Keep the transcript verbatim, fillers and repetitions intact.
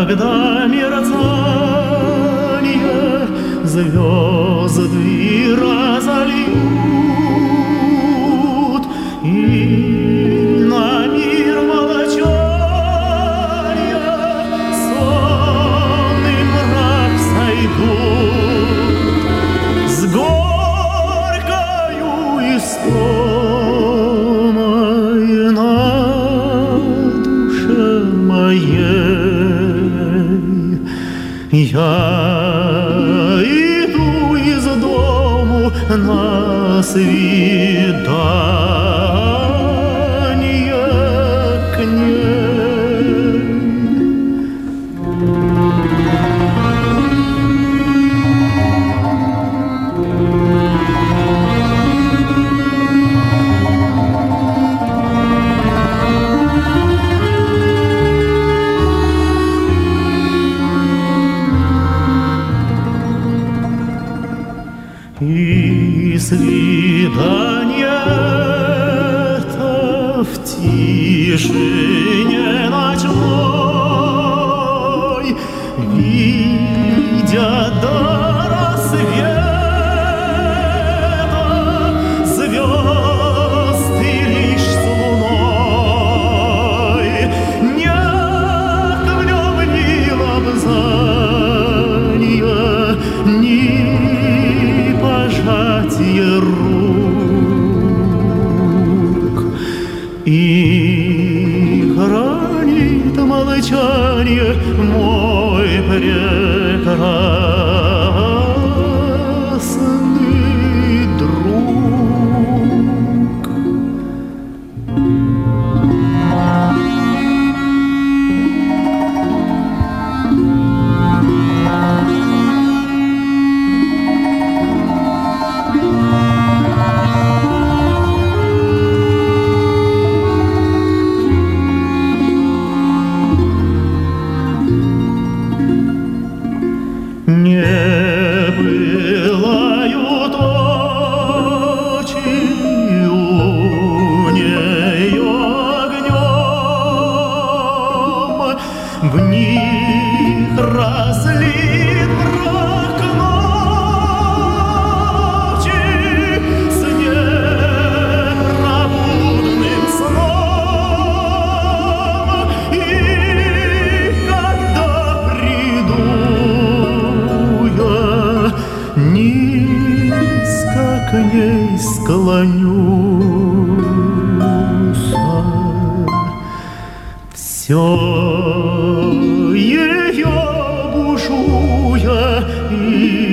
когда мерцание звезды разольют, и на мир молчания сонный мрак сойдут с горькою истомой на душе моей. Я иду из дому на свидание к ней. И свидание-то в тишине ночной, видя до рассвета звезды лишь с луной, нет в нем ни лобзания, ни пожатие рук, и хранит молчание мой прекрасный друг. Не пылают очи у нее огнем, в них разлит мрак ночи с непробудным сном. И когда приду низко к ней склонюсь, все ее бушуя и